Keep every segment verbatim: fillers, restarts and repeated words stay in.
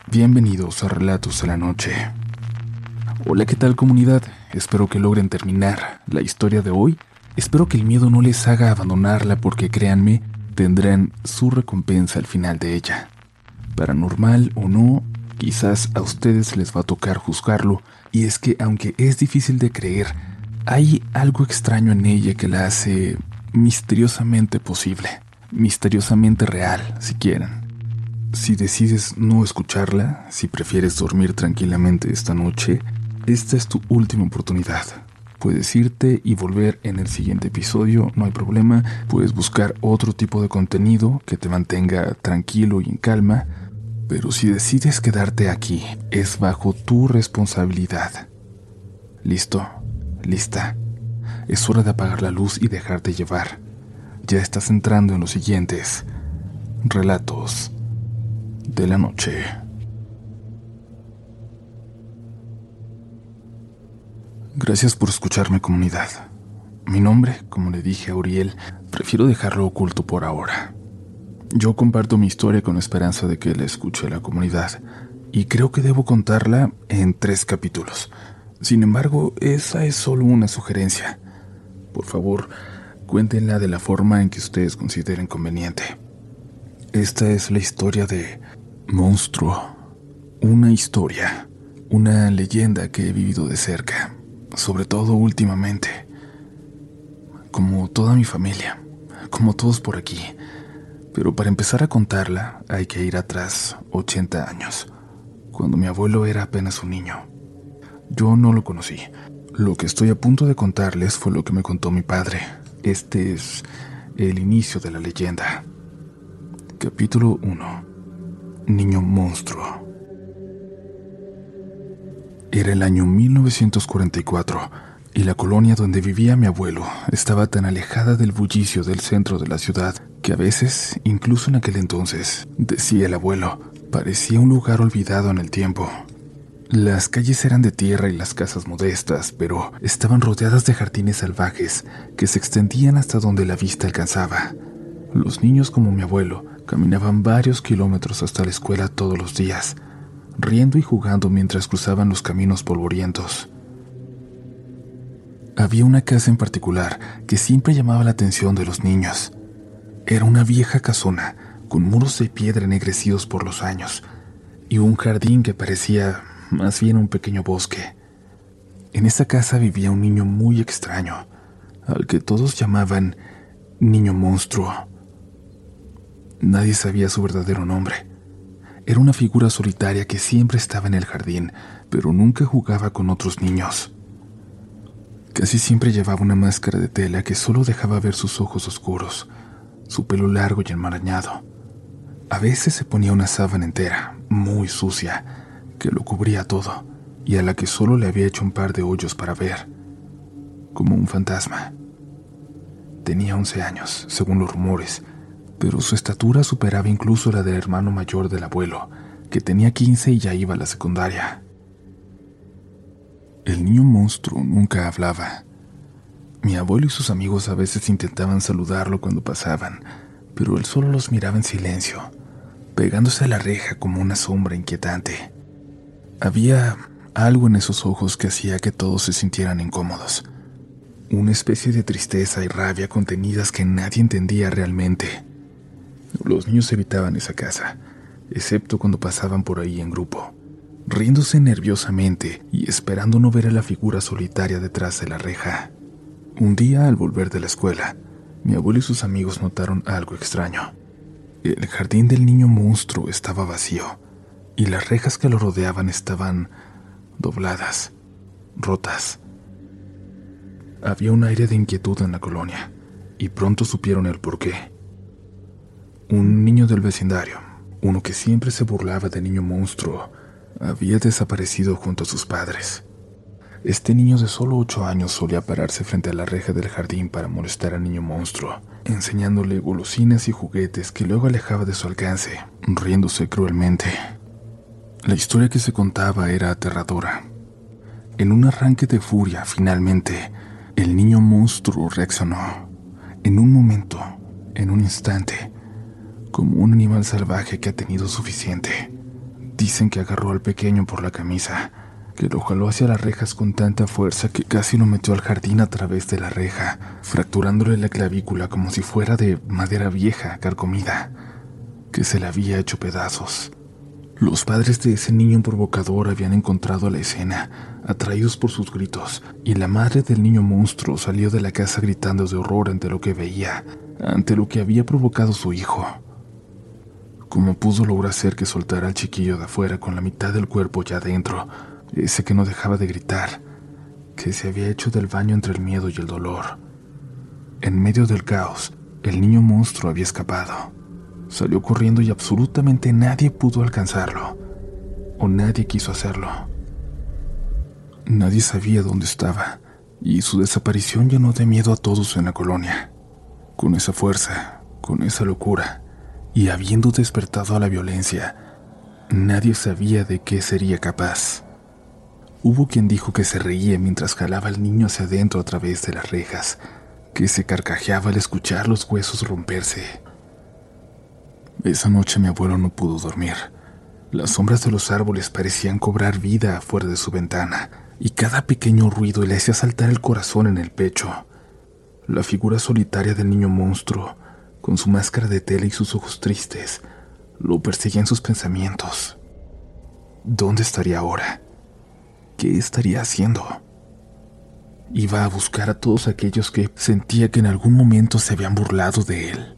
Bienvenidos a Relatos de la Noche. Hola, ¿qué tal, comunidad? Espero que logren terminar la historia de hoy. Espero que el miedo no les haga abandonarla porque, créanme, tendrán su recompensa al final de ella. Paranormal o no, quizás a ustedes les va a tocar juzgarlo, y es que aunque es difícil de creer, hay algo extraño en ella que la hace misteriosamente posible, misteriosamente real, si quieren. Si decides no escucharla, si prefieres dormir tranquilamente esta noche, esta es tu última oportunidad. Puedes irte y volver en el siguiente episodio, no hay problema. Puedes buscar otro tipo de contenido que te mantenga tranquilo y en calma. Pero si decides quedarte aquí, es bajo tu responsabilidad. ¿Listo? ¿Lista? Es hora de apagar la luz y dejarte llevar. Ya estás entrando en los siguientes Relatos de la Noche. Gracias por escucharme, comunidad. Mi nombre, como le dije a Uriel, prefiero dejarlo oculto por ahora. Yo comparto mi historia con esperanza de que la escuche la comunidad, y creo que debo contarla en tres capítulos. Sin embargo, esa es solo una sugerencia. Por favor, cuéntenla de la forma en que ustedes consideren conveniente. Esta es la historia de Monstruo. Una historia, una leyenda que he vivido de cerca, sobre todo últimamente. Como toda mi familia, como todos por aquí. Pero para empezar a contarla hay que ir atrás ochenta años, cuando mi abuelo era apenas un niño. Yo no lo conocí. Lo que estoy a punto de contarles fue lo que me contó mi padre. Este es el inicio de la leyenda. Capítulo uno. Niño monstruo. Era el año mil novecientos cuarenta y cuatro y la colonia donde vivía mi abuelo estaba tan alejada del bullicio del centro de la ciudad que a veces, incluso en aquel entonces, decía el abuelo, parecía un lugar olvidado en el tiempo. Las calles eran de tierra y las casas modestas, pero estaban rodeadas de jardines salvajes que se extendían hasta donde la vista alcanzaba. Los niños, como mi abuelo, caminaban varios kilómetros hasta la escuela todos los días, riendo y jugando mientras cruzaban los caminos polvorientos. Había una casa en particular que siempre llamaba la atención de los niños. Era una vieja casona con muros de piedra ennegrecidos por los años y un jardín que parecía más bien un pequeño bosque. En esa casa vivía un niño muy extraño, al que todos llamaban Niño Monstruo. Nadie sabía su verdadero nombre. Era una figura solitaria que siempre estaba en el jardín, pero nunca jugaba con otros niños. Casi siempre llevaba una máscara de tela que solo dejaba ver sus ojos oscuros, su pelo largo y enmarañado. A veces se ponía una sábana entera, muy sucia, que lo cubría todo, y a la que solo le había hecho un par de hoyos para ver, como un fantasma. Tenía once años, según los rumores, pero su estatura superaba incluso la del hermano mayor del abuelo, que tenía quince y ya iba a la secundaria. El niño monstruo nunca hablaba. Mi abuelo y sus amigos a veces intentaban saludarlo cuando pasaban, pero él solo los miraba en silencio, pegándose a la reja como una sombra inquietante. Había algo en esos ojos que hacía que todos se sintieran incómodos, una especie de tristeza y rabia contenidas que nadie entendía realmente. Los niños evitaban esa casa, excepto cuando pasaban por ahí en grupo, riéndose nerviosamente y esperando no ver a la figura solitaria detrás de la reja. Un día, al volver de la escuela, mi abuelo y sus amigos notaron algo extraño. El jardín del niño monstruo estaba vacío, y las rejas que lo rodeaban estaban dobladas, rotas. Había un aire de inquietud en la colonia, y pronto supieron el porqué. Un niño del vecindario, uno que siempre se burlaba del niño monstruo, había desaparecido junto a sus padres. Este niño de solo ocho años solía pararse frente a la reja del jardín para molestar al niño monstruo, enseñándole golosinas y juguetes que luego alejaba de su alcance, riéndose cruelmente. La historia que se contaba era aterradora. En un arranque de furia, finalmente, el niño monstruo reaccionó. En un momento, en un instante, como un animal salvaje que ha tenido suficiente. Dicen que agarró al pequeño por la camisa, que lo jaló hacia las rejas con tanta fuerza que casi lo metió al jardín a través de la reja, fracturándole la clavícula como si fuera de madera vieja, carcomida, que se le había hecho pedazos. Los padres de ese niño provocador habían encontrado la escena, atraídos por sus gritos, y la madre del niño monstruo salió de la casa gritando de horror ante lo que veía, ante lo que había provocado su hijo. Como pudo, logró hacer que soltara al chiquillo de afuera con la mitad del cuerpo ya adentro, ese que no dejaba de gritar, que se había hecho del baño entre el miedo y el dolor. En medio del caos, el niño monstruo había escapado. Salió corriendo y absolutamente nadie pudo alcanzarlo, o nadie quiso hacerlo. Nadie sabía dónde estaba, y su desaparición llenó de miedo a todos en la colonia. Con esa fuerza, con esa locura, y habiendo despertado a la violencia, nadie sabía de qué sería capaz. Hubo quien dijo que se reía mientras jalaba al niño hacia adentro a través de las rejas, que se carcajeaba al escuchar los huesos romperse. Esa noche mi abuelo no pudo dormir. Las sombras de los árboles parecían cobrar vida afuera de su ventana, y cada pequeño ruido le hacía saltar el corazón en el pecho. La figura solitaria del niño monstruo, con su máscara de tela y sus ojos tristes, lo perseguía en sus pensamientos. ¿Dónde estaría ahora? ¿Qué estaría haciendo? Iba a buscar a todos aquellos que sentía que en algún momento se habían burlado de él.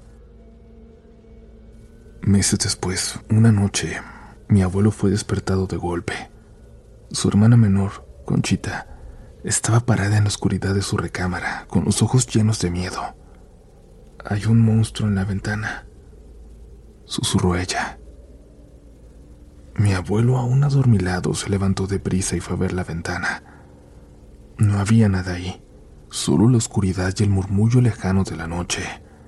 Meses después, una noche, mi abuelo fue despertado de golpe. Su hermana menor, Conchita, estaba parada en la oscuridad de su recámara, con los ojos llenos de miedo. «Hay un monstruo en la ventana», susurró ella. Mi abuelo, aún adormilado, se levantó deprisa y fue a ver la ventana. No había nada ahí, solo la oscuridad y el murmullo lejano de la noche.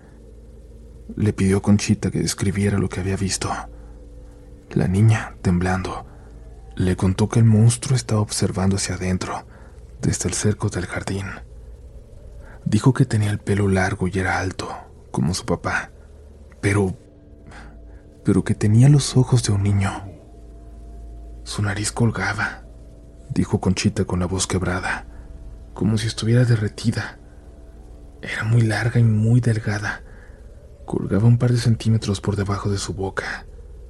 Le pidió a Conchita que describiera lo que había visto. La niña, temblando, le contó que el monstruo estaba observando hacia adentro, desde el cerco del jardín. Dijo que tenía el pelo largo y era alto, como su papá, pero... pero que tenía los ojos de un niño. Su nariz colgaba, dijo Conchita con la voz quebrada, como si estuviera derretida. Era muy larga y muy delgada. Colgaba un par de centímetros por debajo de su boca.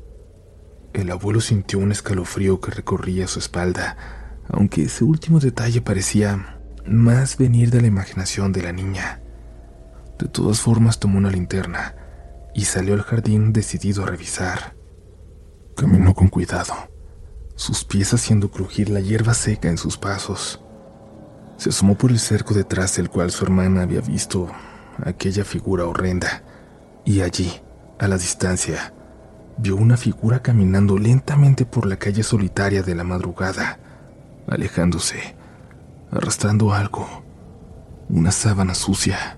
El abuelo sintió un escalofrío que recorría su espalda, aunque ese último detalle parecía más venir de la imaginación de la niña. De todas formas, tomó una linterna y salió al jardín decidido a revisar. Caminó con cuidado, sus pies haciendo crujir la hierba seca en sus pasos. Se asomó por el cerco detrás del cual su hermana había visto aquella figura horrenda. Y allí, a la distancia, vio una figura caminando lentamente por la calle solitaria de la madrugada, alejándose, arrastrando algo, una sábana sucia.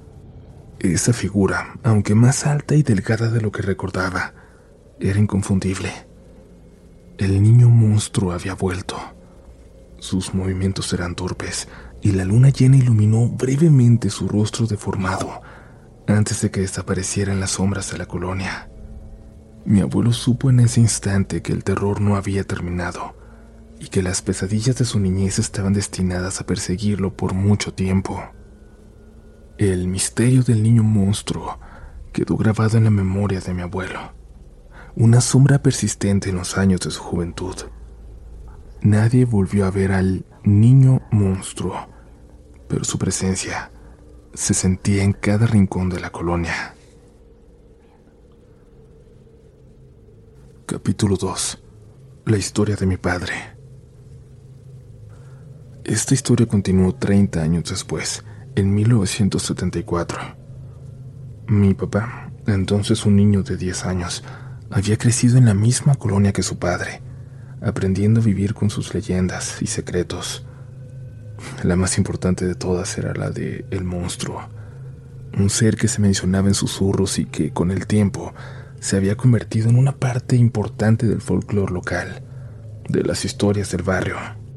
Esa figura, aunque más alta y delgada de lo que recordaba, era inconfundible. El niño monstruo había vuelto. Sus movimientos eran torpes, y la luna llena iluminó brevemente su rostro deformado, antes de que desapareciera en las sombras de la colonia. Mi abuelo supo en ese instante que el terror no había terminado y que las pesadillas de su niñez estaban destinadas a perseguirlo por mucho tiempo. El misterio del niño monstruo quedó grabado en la memoria de mi abuelo, una sombra persistente en los años de su juventud. Nadie volvió a ver al niño monstruo, pero su presencia se sentía en cada rincón de la colonia. Capítulo dos. La historia de mi padre. Esta historia continuó treinta años después, en mil novecientos setenta y cuatro. Mi papá, entonces un niño de diez años, había crecido en la misma colonia que su padre, aprendiendo a vivir con sus leyendas y secretos. La más importante de todas era la de el monstruo, un ser que se mencionaba en susurros y que, con el tiempo, se había convertido en una parte importante del folclore local, de las historias del barrio.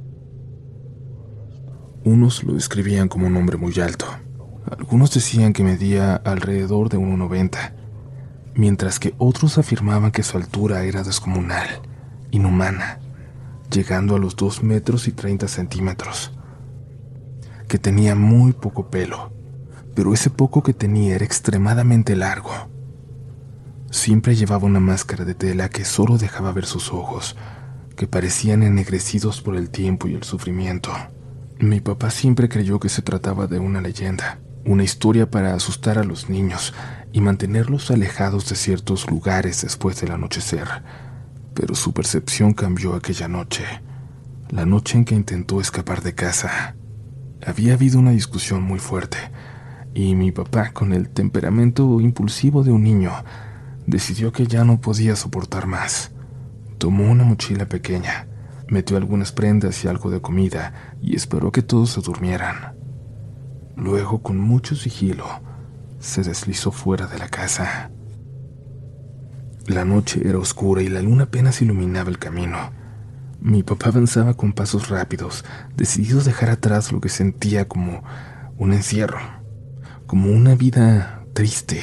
Unos lo describían como un hombre muy alto, algunos decían que medía alrededor de uno noventa, mientras que otros afirmaban que su altura era descomunal, inhumana, llegando a los dos metros y treinta centímetros, que tenía muy poco pelo, pero ese poco que tenía era extremadamente largo. Siempre llevaba una máscara de tela que solo dejaba ver sus ojos, que parecían ennegrecidos por el tiempo y el sufrimiento. Mi papá siempre creyó que se trataba de una leyenda, una historia para asustar a los niños y mantenerlos alejados de ciertos lugares después del anochecer. Pero su percepción cambió aquella noche, la noche en que intentó escapar de casa. Había habido una discusión muy fuerte, y mi papá, con el temperamento impulsivo de un niño, decidió que ya no podía soportar más. Tomó una mochila pequeña, metió algunas prendas y algo de comida y esperó que todos se durmieran. Luego, con mucho sigilo, se deslizó fuera de la casa. La noche era oscura y la luna apenas iluminaba el camino. Mi papá avanzaba con pasos rápidos, decidido a dejar atrás lo que sentía como un encierro, como una vida triste.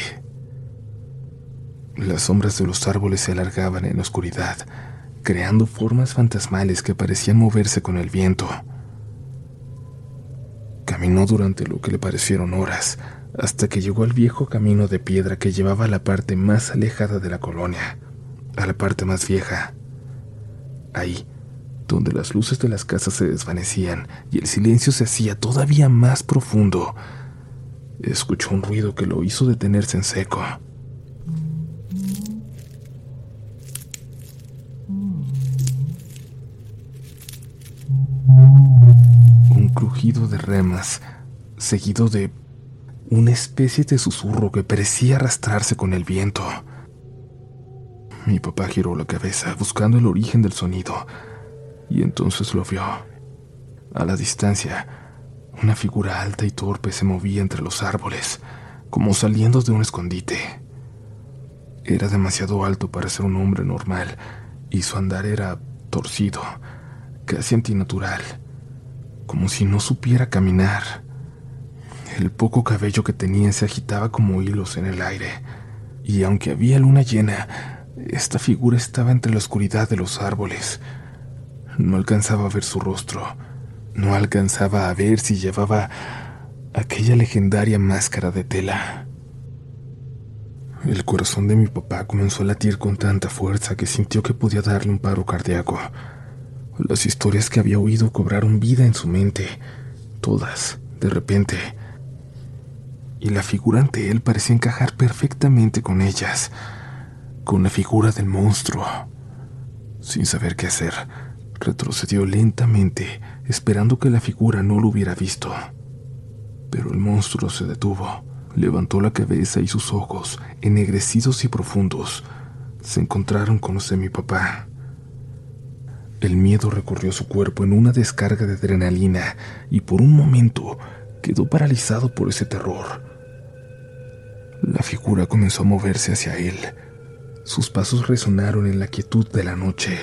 Las sombras de los árboles se alargaban en la oscuridad, creando formas fantasmales que parecían moverse con el viento. Caminó durante lo que le parecieron horas, hasta que llegó al viejo camino de piedra que llevaba a la parte más alejada de la colonia, a la parte más vieja. Ahí, donde las luces de las casas se desvanecían y el silencio se hacía todavía más profundo, escuchó un ruido que lo hizo detenerse en seco. Un crujido de ramas, seguido de una especie de susurro que parecía arrastrarse con el viento. Mi papá giró la cabeza buscando el origen del sonido, y entonces lo vio. A la distancia, una figura alta y torpe se movía entre los árboles, como saliendo de un escondite. Era demasiado alto para ser un hombre normal, y su andar era torcido, casi antinatural, como si no supiera caminar. El poco cabello que tenía se agitaba como hilos en el aire, y aunque había luna llena, esta figura estaba entre la oscuridad de los árboles. No alcanzaba a ver su rostro, no alcanzaba a ver si llevaba aquella legendaria máscara de tela. El corazón de mi papá comenzó a latir con tanta fuerza que sintió que podía darle un paro cardíaco. Las historias que había oído cobraron vida en su mente, todas, de repente, y la figura ante él parecía encajar perfectamente con ellas, con la figura del monstruo. Sin saber qué hacer, retrocedió lentamente, esperando que la figura no lo hubiera visto. Pero el monstruo se detuvo, levantó la cabeza y sus ojos, ennegrecidos y profundos, se encontraron con los de mi papá. El miedo recorrió su cuerpo en una descarga de adrenalina y por un momento quedó paralizado por ese terror. La figura comenzó a moverse hacia él. Sus pasos resonaron en la quietud de la noche.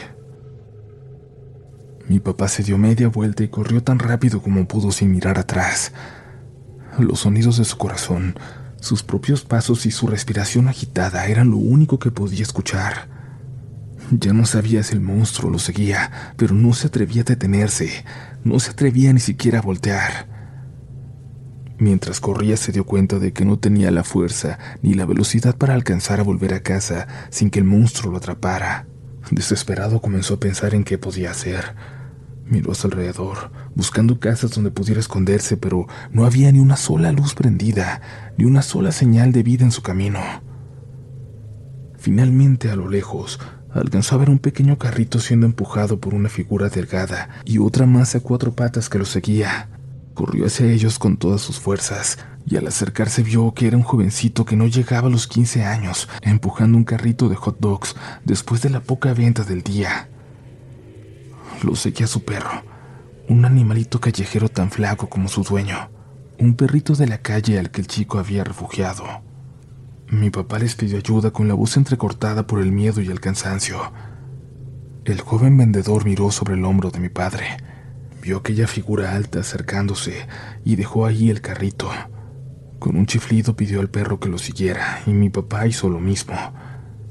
Mi papá se dio media vuelta y corrió tan rápido como pudo sin mirar atrás. Los sonidos de su corazón, sus propios pasos y su respiración agitada eran lo único que podía escuchar. Ya no sabía si el monstruo lo seguía, pero no se atrevía a detenerse, no se atrevía ni siquiera a voltear. Mientras corría se dio cuenta de que no tenía la fuerza ni la velocidad para alcanzar a volver a casa sin que el monstruo lo atrapara. Desesperado comenzó a pensar en qué podía hacer. Miró a su alrededor, buscando casas donde pudiera esconderse, pero no había ni una sola luz prendida, ni una sola señal de vida en su camino. Finalmente, a lo lejos, alcanzó a ver un pequeño carrito siendo empujado por una figura delgada y otra más a cuatro patas que lo seguía. Corrió hacia ellos con todas sus fuerzas, y al acercarse vio que era un jovencito que no llegaba a los quince años, empujando un carrito de hot dogs después de la poca venta del día. Lo seguía su perro, un animalito callejero tan flaco como su dueño, un perrito de la calle al que el chico había refugiado. Mi papá les pidió ayuda con la voz entrecortada por el miedo y el cansancio. El joven vendedor miró sobre el hombro de mi padre, vio aquella figura alta acercándose y dejó allí el carrito. Con un chiflido pidió al perro que lo siguiera y mi papá hizo lo mismo.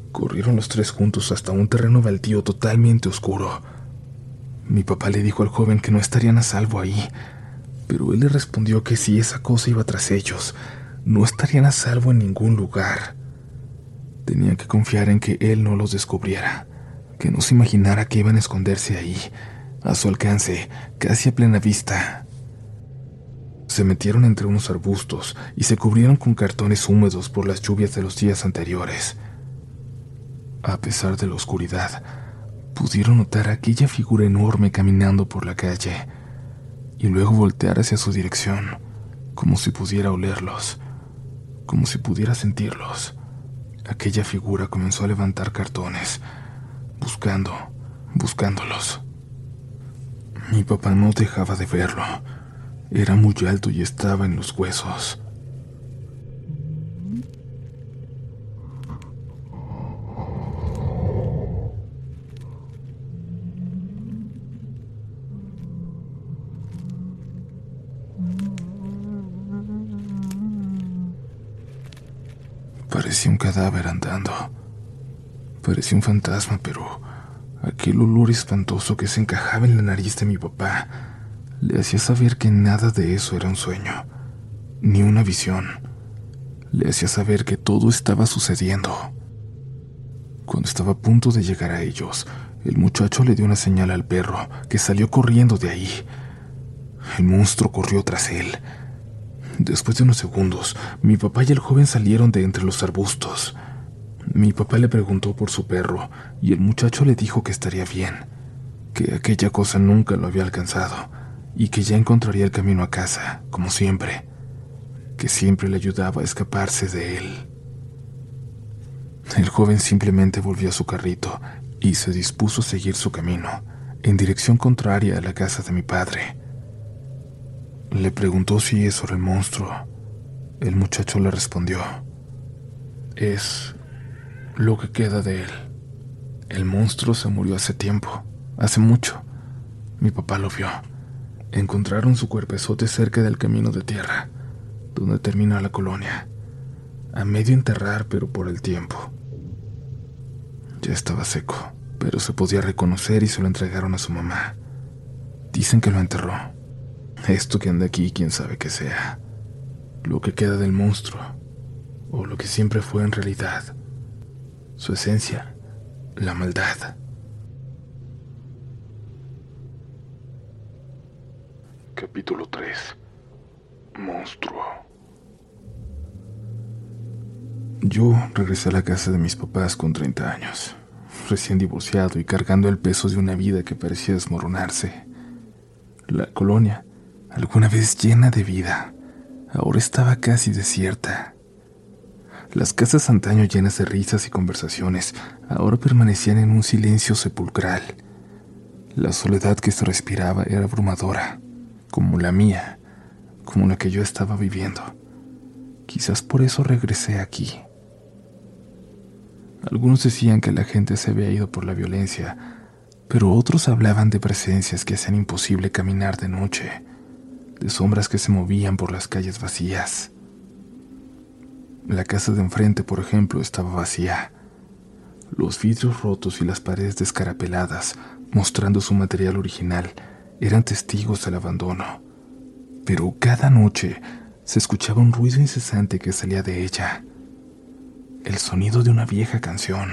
Corrieron los tres juntos hasta un terreno baldío totalmente oscuro. Mi papá le dijo al joven que no estarían a salvo ahí, pero él le respondió que si esa cosa iba tras ellos, no estarían a salvo en ningún lugar. Tenían que confiar en que él no los descubriera, que no se imaginara que iban a esconderse ahí, a su alcance, casi a plena vista. Se metieron entre unos arbustos y se cubrieron con cartones húmedos por las lluvias de los días anteriores. A pesar de la oscuridad, pudieron notar aquella figura enorme caminando por la calle y luego voltear hacia su dirección, como si pudiera olerlos, como si pudiera sentirlos. Aquella figura comenzó a levantar cartones, buscando, buscándolos. Mi papá no dejaba de verlo. Era muy alto y estaba en los huesos. Parecía un cadáver andando. Parecía un fantasma, pero aquel olor espantoso que se encajaba en la nariz de mi papá le hacía saber que nada de eso era un sueño, ni una visión. Le hacía saber que todo estaba sucediendo. Cuando estaba a punto de llegar a ellos, el muchacho le dio una señal al perro, que salió corriendo de ahí. El monstruo corrió tras él. Después de unos segundos, mi papá y el joven salieron de entre los arbustos. Mi papá le preguntó por su perro y el muchacho le dijo que estaría bien, que aquella cosa nunca lo había alcanzado y que ya encontraría el camino a casa, como siempre, que siempre le ayudaba a escaparse de él. El joven simplemente volvió a su carrito y se dispuso a seguir su camino, en dirección contraria a la casa de mi padre. Le preguntó si eso era el monstruo. El muchacho le respondió: es lo que queda de él. El monstruo se murió hace tiempo, hace mucho. Mi papá lo vio. Encontraron su cuerpezote cerca del camino de tierra, donde termina la colonia, a medio enterrar, pero por el tiempo. Ya estaba seco, pero se podía reconocer y se lo entregaron a su mamá. Dicen que lo enterró. Esto que anda aquí, quién sabe qué sea. Lo que queda del monstruo, o lo que siempre fue en realidad. Su esencia, la maldad. Capítulo tres. Monstruo. Yo regresé a la casa de mis papás con treinta años, recién divorciado y cargando el peso de una vida que parecía desmoronarse. La colonia, alguna vez llena de vida, ahora estaba casi desierta. Las casas antaño llenas de risas y conversaciones ahora permanecían en un silencio sepulcral. La soledad que se respiraba era abrumadora, como la mía, como la que yo estaba viviendo. Quizás por eso regresé aquí. Algunos decían que la gente se había ido por la violencia, pero otros hablaban de presencias que hacían imposible caminar de noche, de sombras que se movían por las calles vacías. La casa de enfrente, por ejemplo, estaba vacía. Los vidrios rotos y las paredes descarapeladas, mostrando su material original, eran testigos del abandono. Pero cada noche se escuchaba un ruido incesante que salía de ella. El sonido de una vieja canción.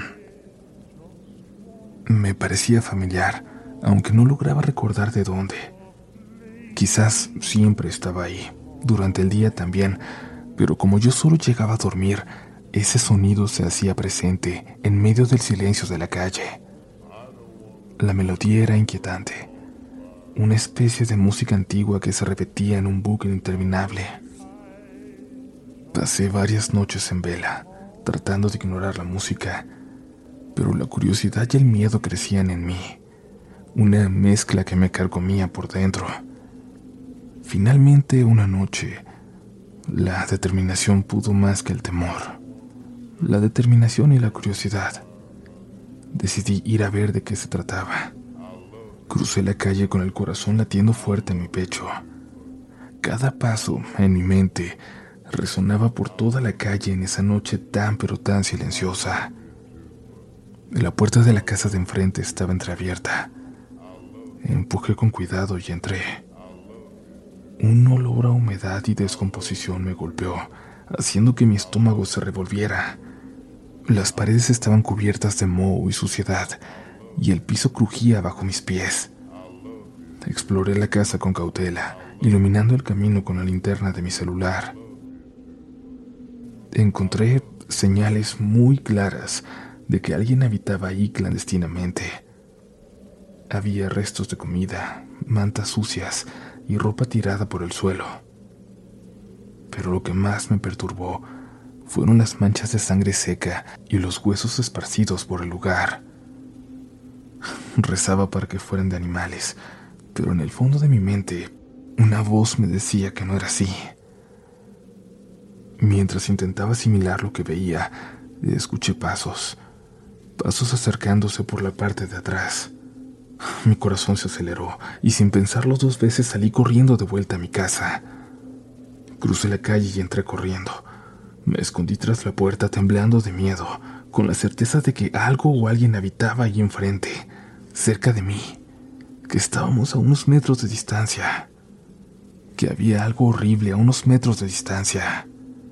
Me parecía familiar, aunque no lograba recordar de dónde. Quizás siempre estaba ahí, durante el día también, pero como yo solo llegaba a dormir, ese sonido se hacía presente en medio del silencio de la calle. La melodía era inquietante, una especie de música antigua que se repetía en un bucle interminable. Pasé varias noches en vela, tratando de ignorar la música, pero la curiosidad y el miedo crecían en mí, una mezcla que me carcomía por dentro. Finalmente, una noche, la determinación pudo más que el temor. La determinación y la curiosidad. Decidí ir a ver de qué se trataba. Crucé la calle con el corazón latiendo fuerte en mi pecho. Cada paso, en mi mente, resonaba por toda la calle en esa noche tan pero tan silenciosa. La puerta de la casa de enfrente estaba entreabierta. Empujé con cuidado y entré. Un olor a humedad y descomposición me golpeó, haciendo que mi estómago se revolviera. Las paredes estaban cubiertas de moho y suciedad, y el piso crujía bajo mis pies. Exploré la casa con cautela, iluminando el camino con la linterna de mi celular. Encontré señales muy claras de que alguien habitaba ahí clandestinamente. Había restos de comida, mantas sucias y ropa tirada por el suelo. Pero lo que más me perturbó fueron las manchas de sangre seca y los huesos esparcidos por el lugar. Rezaba para que fueran de animales, pero en el fondo de mi mente una voz me decía que no era así. Mientras intentaba asimilar lo que veía, escuché pasos, pasos acercándose por la parte de atrás. Mi corazón se aceleró y sin pensarlo dos veces salí corriendo de vuelta a mi casa. Crucé la calle y entré corriendo. Me escondí tras la puerta temblando de miedo, con la certeza de que algo o alguien habitaba ahí enfrente, cerca de mí, que estábamos a unos metros de distancia, que había algo horrible a unos metros de distancia.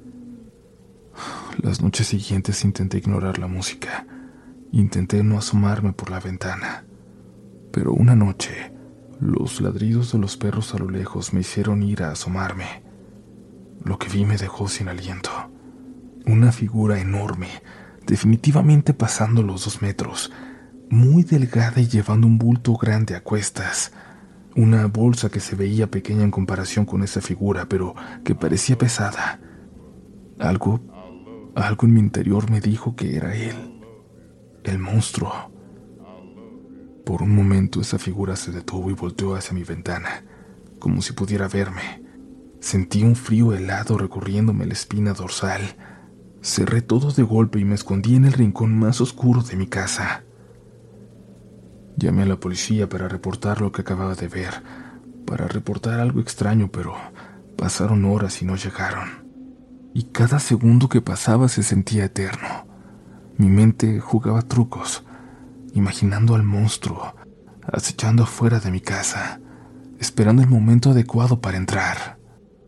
Las noches siguientes intenté ignorar la música, intenté no asomarme por la ventana. Pero una noche, los ladridos de los perros a lo lejos me hicieron ir a asomarme. Lo que vi me dejó sin aliento. Una figura enorme, definitivamente pasando los dos metros, muy delgada y llevando un bulto grande a cuestas. Una bolsa que se veía pequeña en comparación con esa figura, pero que parecía pesada. Algo, algo en mi interior me dijo que era él, el monstruo. Por un momento esa figura se detuvo y volteó hacia mi ventana, como si pudiera verme. Sentí un frío helado recorriéndome la espina dorsal. Cerré todo de golpe y me escondí en el rincón más oscuro de mi casa. Llamé a la policía para reportar lo que acababa de ver, para reportar algo extraño, pero pasaron horas y no llegaron. Y cada segundo que pasaba se sentía eterno. Mi mente jugaba trucos, imaginando al monstruo, acechando afuera de mi casa, esperando el momento adecuado para entrar.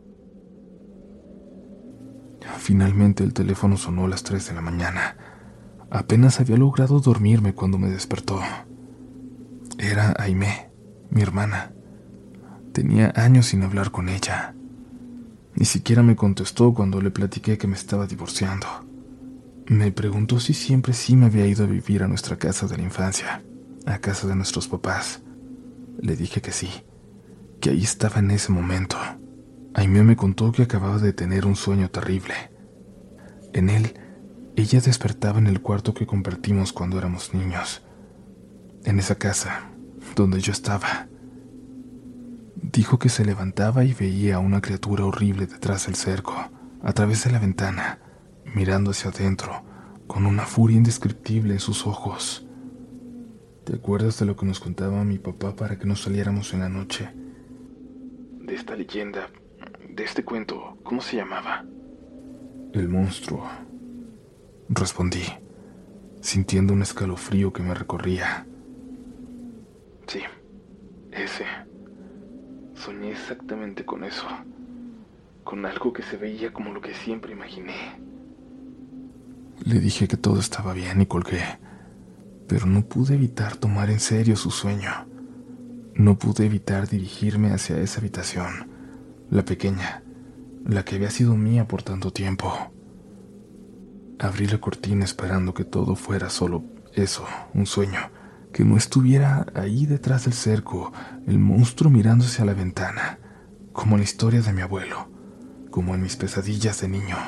Finalmente el teléfono sonó a las tres de la mañana. Apenas había logrado dormirme cuando me despertó. Era Aimé, mi hermana. Tenía años sin hablar con ella. Ni siquiera me contestó cuando le platiqué que me estaba divorciando. Me preguntó si siempre sí me había ido a vivir a nuestra casa de la infancia, a casa de nuestros papás. Le dije que sí, que ahí estaba en ese momento. Aimé me contó que acababa de tener un sueño terrible. En él, ella despertaba en el cuarto que compartimos cuando éramos niños, en esa casa donde yo estaba. Dijo que se levantaba y veía a una criatura horrible detrás del cerco, a través de la ventana, mirando hacia adentro, con una furia indescriptible en sus ojos. ¿Te acuerdas de lo que nos contaba mi papá para que nos saliéramos en la noche? De esta leyenda, de este cuento, ¿cómo se llamaba? El monstruo, respondí, sintiendo un escalofrío que me recorría. Sí, ese. Soñé exactamente con eso, con algo que se veía como lo que siempre imaginé. Le dije que todo estaba bien y colgué, pero no pude evitar tomar en serio su sueño. No pude evitar dirigirme hacia esa habitación, la pequeña, la que había sido mía por tanto tiempo. Abrí la cortina esperando que todo fuera solo eso, un sueño, que no estuviera ahí detrás del cerco, el monstruo mirándose a la ventana, como en la historia de mi abuelo, como en mis pesadillas de niño.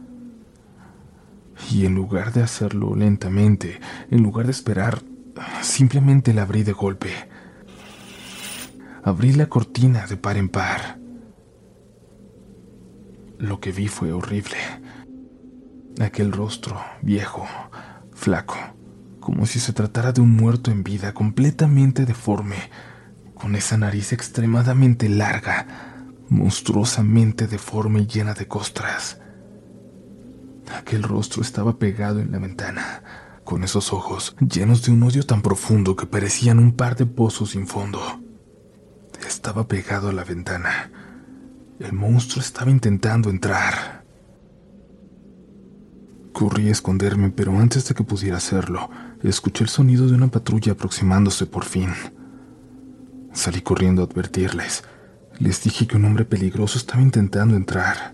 Y en lugar de hacerlo lentamente, en lugar de esperar, simplemente la abrí de golpe. Abrí la cortina de par en par. Lo que vi fue horrible. Aquel rostro viejo, flaco, como si se tratara de un muerto en vida, completamente deforme, con esa nariz extremadamente larga, monstruosamente deforme y llena de costras. Aquel rostro estaba pegado en la ventana, con esos ojos llenos de un odio tan profundo que parecían un par de pozos sin fondo. Estaba pegado a la ventana. El monstruo estaba intentando entrar. Corrí a esconderme, pero antes de que pudiera hacerlo, escuché el sonido de una patrulla aproximándose por fin. Salí corriendo a advertirles. Les dije que un hombre peligroso estaba intentando entrar.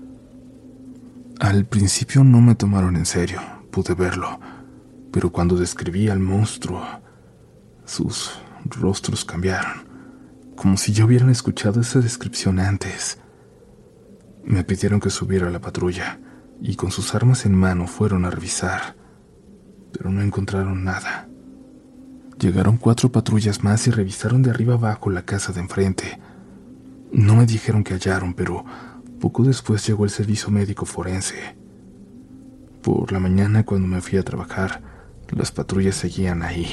Al principio no me tomaron en serio, pude verlo, pero cuando describí al monstruo, sus rostros cambiaron, como si ya hubieran escuchado esa descripción antes. Me pidieron que subiera a la patrulla y con sus armas en mano fueron a revisar, pero no encontraron nada. Llegaron cuatro patrullas más y revisaron de arriba abajo la casa de enfrente. No me dijeron qué hallaron, pero poco después llegó el servicio médico forense. Por la mañana, cuando me fui a trabajar, las patrullas seguían ahí.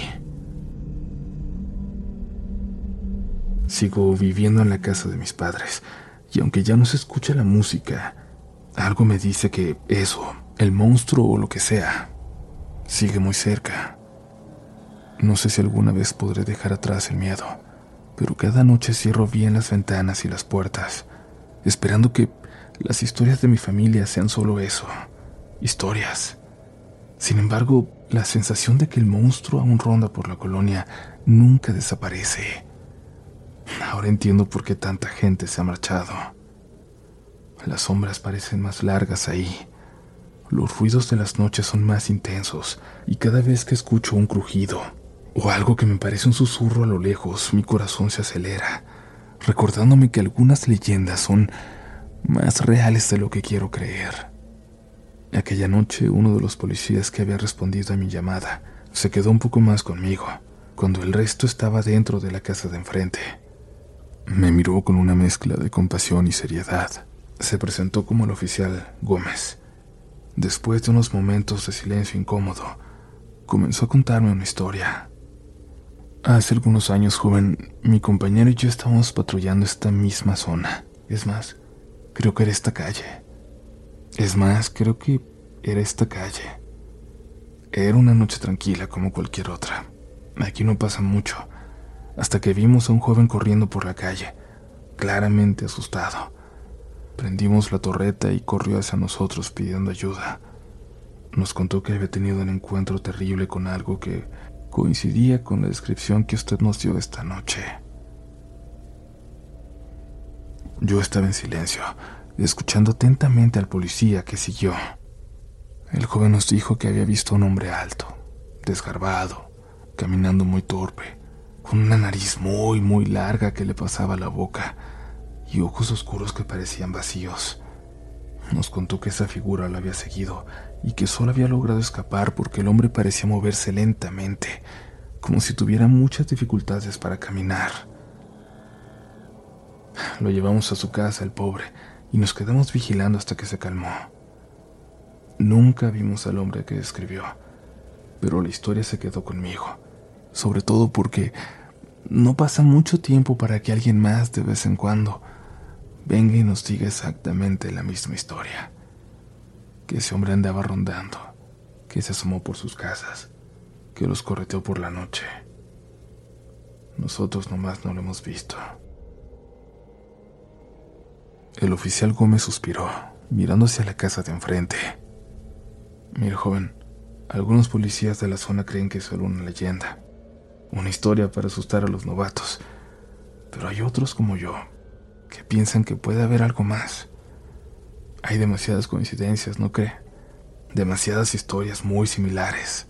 Sigo viviendo en la casa de mis padres, y aunque ya no se escucha la música, algo me dice que eso, el monstruo o lo que sea, sigue muy cerca. No sé si alguna vez podré dejar atrás el miedo, pero cada noche cierro bien las ventanas y las puertas, esperando que las historias de mi familia sean solo eso, historias. Sin embargo, la sensación de que el monstruo aún ronda por la colonia nunca desaparece. Ahora entiendo por qué tanta gente se ha marchado. Las sombras parecen más largas ahí. Los ruidos de las noches son más intensos y cada vez que escucho un crujido o algo que me parece un susurro a lo lejos, mi corazón se acelera, recordándome que algunas leyendas son más reales de lo que quiero creer. Aquella noche, uno de los policías que había respondido a mi llamada se quedó un poco más conmigo, cuando el resto estaba dentro de la casa de enfrente. Me miró con una mezcla de compasión y seriedad. Se presentó como el oficial Gómez. Después de unos momentos de silencio incómodo, comenzó a contarme una historia. Hace algunos años, joven, mi compañero y yo estábamos patrullando esta misma zona. Es más, creo que era esta calle. Es más, creo que era esta calle. Era una noche tranquila como cualquier otra. Aquí no pasa mucho, hasta que vimos a un joven corriendo por la calle, claramente asustado. Prendimos la torreta y corrió hacia nosotros pidiendo ayuda. Nos contó que había tenido un encuentro terrible con algo que coincidía con la descripción que usted nos dio esta noche. Yo estaba en silencio, escuchando atentamente al policía que siguió. El joven nos dijo que había visto a un hombre alto, desgarbado, caminando muy torpe, con una nariz muy, muy larga que le pasaba la boca y ojos oscuros que parecían vacíos. Nos contó que esa figura la había seguido y que solo había logrado escapar porque el hombre parecía moverse lentamente, como si tuviera muchas dificultades para caminar. Lo llevamos a su casa, el pobre, y nos quedamos vigilando hasta que se calmó. Nunca vimos al hombre que describió, pero la historia se quedó conmigo, sobre todo porque no pasa mucho tiempo para que alguien más de vez en cuando venga y nos diga exactamente la misma historia. Que ese hombre andaba rondando, que se asomó por sus casas, que los correteó por la noche. Nosotros nomás no lo hemos visto. El oficial Gómez suspiró, mirando hacia la casa de enfrente. Mire, joven, algunos policías de la zona creen que es solo una leyenda, una historia para asustar a los novatos, pero hay otros como yo que piensan que puede haber algo más. Hay demasiadas coincidencias, ¿no cree? Demasiadas historias muy similares.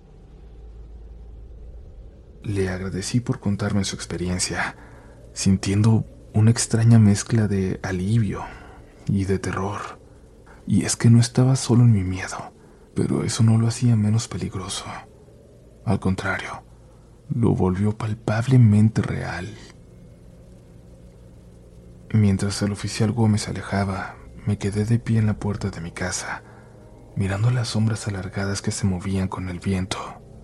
Le agradecí por contarme su experiencia, sintiendo una extraña mezcla de alivio y de terror. Y es que no estaba solo en mi miedo, pero eso no lo hacía menos peligroso. Al contrario, lo volvió palpablemente real. Mientras el oficial Gómez se alejaba, me quedé de pie en la puerta de mi casa, mirando las sombras alargadas que se movían con el viento.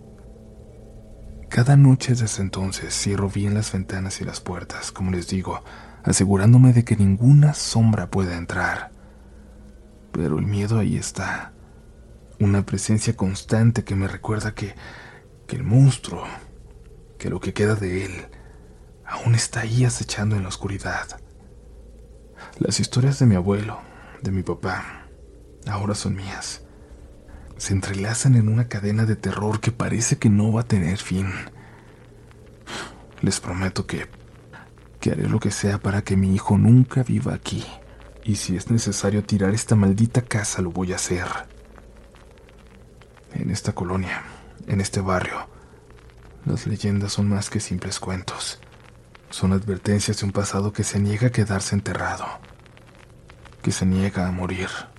Cada noche desde entonces cierro bien las ventanas y las puertas, como les digo, asegurándome de que ninguna sombra pueda entrar. Pero el miedo ahí está, una presencia constante que me recuerda que, que el monstruo, que lo que queda de él, aún está ahí acechando en la oscuridad. Las historias de mi abuelo, de mi papá, ahora son mías. Se entrelazan en una cadena de terror que parece que no va a tener fin. Les prometo que, que haré lo que sea para que mi hijo nunca viva aquí. Y si es necesario tirar esta maldita casa, lo voy a hacer. En esta colonia, en este barrio, las leyendas son más que simples cuentos. Son advertencias de un pasado que se niega a quedarse enterrado, que se niega a morir.